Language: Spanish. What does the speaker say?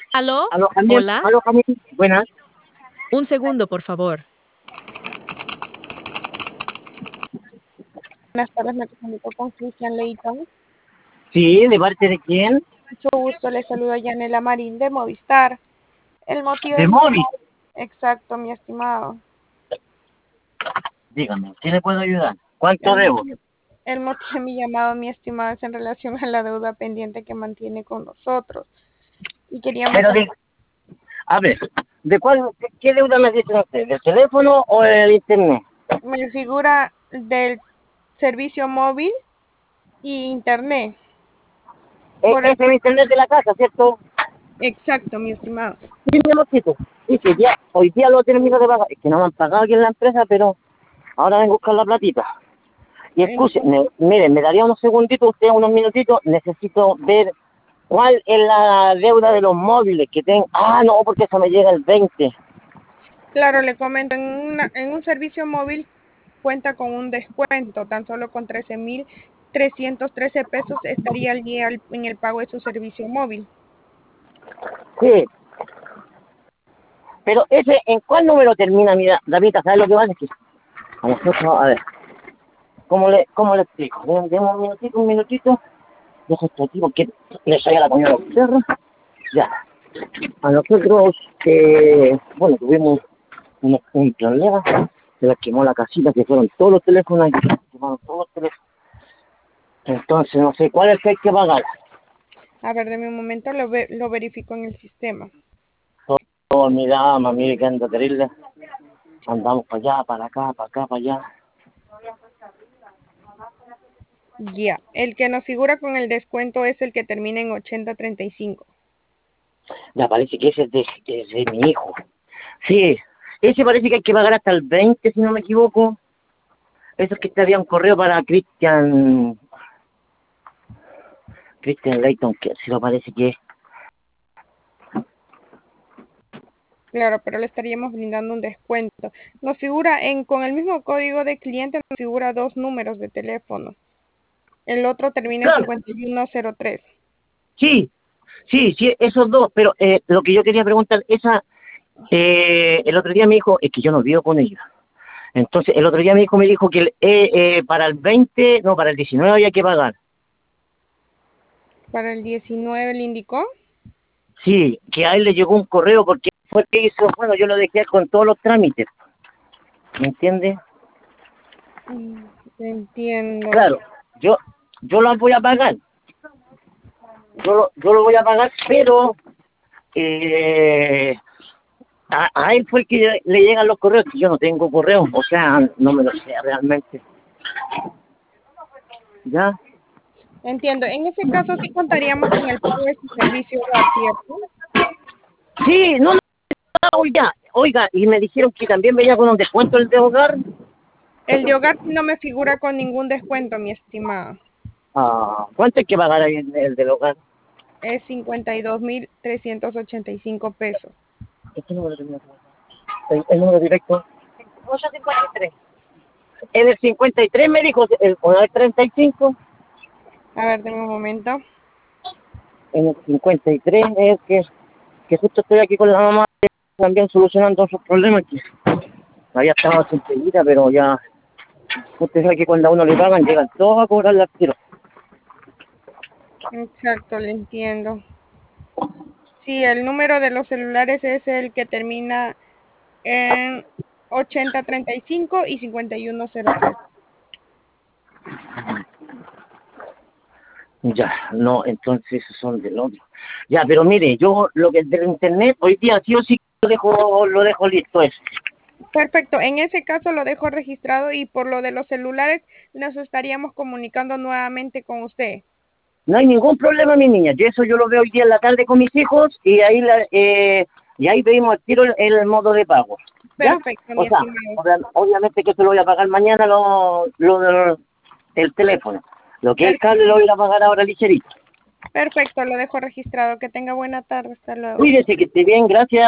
¿Aló? Hola. Alojamiento. Buenas. Un segundo, por favor. Buenas tardes, me comunico con Cristian Leighton. Sí, ¿de parte de quién? Mucho gusto, le saluda Yanela Marín de Movistar. El motivo De de mi móvil. llamada, exacto, mi estimado. Dígame, ¿qué le puedo ayudar? ¿Cuánto El, debo? el motivo de mi llamado, mi estimado, es en relación a la deuda pendiente que mantiene con nosotros. Y queríamos Pero saber, a ver, ¿de cuál, qué deuda me dice usted? ¿Del teléfono o el internet? me figura del servicio móvil y internet. Por Ese es el internet de la casa, ¿cierto? exacto, mi estimado. Sí, mi amorcito. Dice, ya, hoy día lo termino de pagar. Es que no me han pagado aquí en la empresa, pero ahora vengo a buscar la platita. Y escúcheme, miren, me daría unos segunditos, usted unos minutitos, necesito ver cuál es la deuda de los móviles que tengo. Ah, no, porque eso me llega el 20. Claro, le comento, en un servicio móvil cuenta con un descuento, tan solo con 13.313 pesos estaría al día en el pago de su servicio móvil. Sí, pero ese, ¿en cuál número termina, mira, David? ¿Sabes lo que pasa? Es que a nosotros, a ver, ¿cómo le explico? Deme un minutito, dejo esto aquí porque le soy a la comida a los perros. Ya, a nosotros, bueno, tuvimos un problema, se les quemó la casita, que fueron todos los teléfonos, y se quemaron todos los teléfonos. Entonces, no sé, ¿cuál es el que hay que pagar? A ver, deme un momento, lo verifico en el sistema. Oh, mi dama, mire que anda terrible. Andamos para allá, para acá, para acá, para allá. Ya, el que nos figura con el descuento es el que termina en 8035. Ya parece que ese es de mi hijo. Sí, ese parece que hay que pagar hasta el 20, si no me equivoco. Eso es que te había un correo para Christian Leighton, que si lo parece que es. Claro, pero le estaríamos brindando un descuento. Nos figura con el mismo código de cliente, nos figura dos números de teléfono. El otro termina en Claro, 5103. sí, sí, esos dos, pero lo que yo quería preguntar, el otro día me dijo, es que yo no vivo con ellos. Entonces, el otro día mi hijo me dijo que para el 20, no, para el 19 había que pagar. Para el 19 le indicó. Sí, que a él le llegó un correo porque fue el que hizo, bueno, yo lo dejé con todos los trámites, ¿me entiende? Entiendo. Claro, yo lo voy a pagar, yo lo voy a pagar, pero eh, a él fue el que le llegan los correos, que yo no tengo correo, o sea, no me lo sé realmente. ¿Ya? Entiendo. En ese caso sí contaríamos con el pago de su servicio hogar, ¿cierto? Sí, no, no, oiga, y me dijeron que también venía con un descuento el de hogar. El de hogar sí no me figura con ningún descuento, mi estimado. Ah, ¿cuánto hay que pagar ahí el del hogar? Es 52.385 pesos. ¿Qué número tenía? El número directo. 853. En el 53 me dijo, o en el 35, A ver, denme un momento. en el 53 es que justo estoy aquí con la mamá también solucionando sus problemas, que había estado sin seguida, pero ya, usted sabe que cuando a uno le pagan, llegan todos a cobrar las tiro. Exacto, le entiendo. Sí, el número de los celulares es el que termina en 8035 y 5103. Ya, no, entonces esos son del otro. Ya, pero mire, yo lo que es del internet, hoy día sí o sí lo dejo listo eso. Perfecto, en ese caso lo dejo registrado y por lo de los celulares nos estaríamos comunicando nuevamente con usted. No hay ningún problema, mi niña. Yo lo veo hoy día en la tarde con mis hijos y ahí pedimos al tiro el modo de pago. ¿Ya? Perfecto, O mi sea, estimado. obviamente que se lo voy a pagar mañana el teléfono. Lo que es el cable lo Perfecto, voy a pagar ahora ligerito. perfecto, lo dejo registrado. Que tenga buena tarde. Hasta luego. Cuídese, que esté bien, gracias.